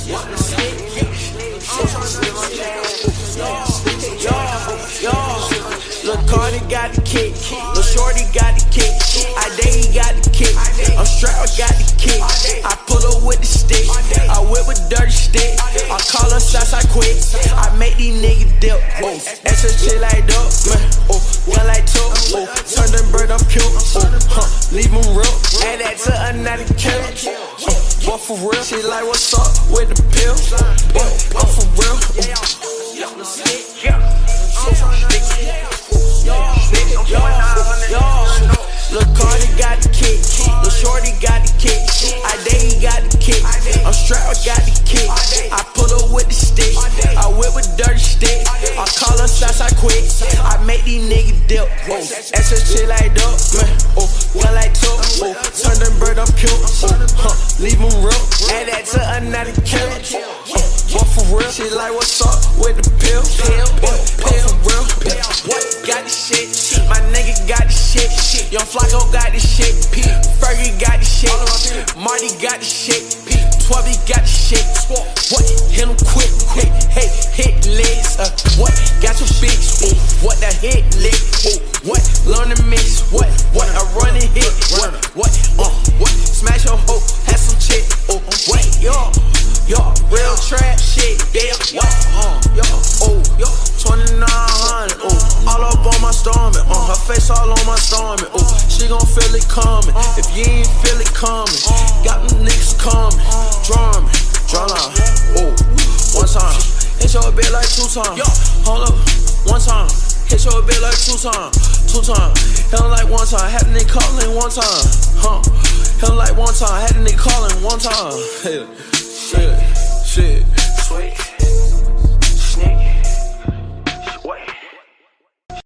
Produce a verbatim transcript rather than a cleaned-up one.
Lil' Cardi got the kick, Lil' Shorty got the kick, I Day got the kick, I'm strapped, got the kick. I pull up with the stick, I whip with dirty stick. I call her shots, I quit. I make these niggas dip. Oh, extra shit like dope, man. Oh, gun like two. Oh, turn them bird up cute. Oh, huh, leave them real. Add that to another kill. Uh, but for real, she like what's up with the pill. Uh, I'm for real. Lil' Cardi got the kick, Lil' Shorty got the kick, I Day got the kick, I'm strapped, got the kick. I pull up with the stick, I whip with dirty stick. I call her shots, I quit. I make these niggas dip. Oh, extra shit like dope, man. Oh, gun like two. Oh, turn them bird up cute. Oh, huh, leave them real. Add that to another kill. Uh, but for real, she like what's up with the pill. Pill, pill, pill, real. What got the shit? My nigga got the shit. Young Flacco got the shit. Fergie got the shit. Marty got the shit. Twelve got the shit. What? Hit him quick, quick. Hey, hit legs. Uh, what? Got your bitch. Ooh, what the hit lick? Ooh, what? Learn to mix. What? What? I run and hit. What? What? Uh, what? Smash your hoe. Have some chick. Oh, what? Yo, yo, real trap shit. Yeah. What? Uh, yo, oh, yo, twenty-nine hundred. Oh, all up on my stomach. Uh, her face all on my stomach. Oh, she gon' feel it coming. If you ain't feel it coming, got them niggas coming. Drumming, drum line. Oh, one time, hit your bit like two times. Hold up, one time, hit your bit like two times. Two times, hit him like one time. Had a nigga calling one time. Huh? Hit him like one time. Had a nigga calling one time.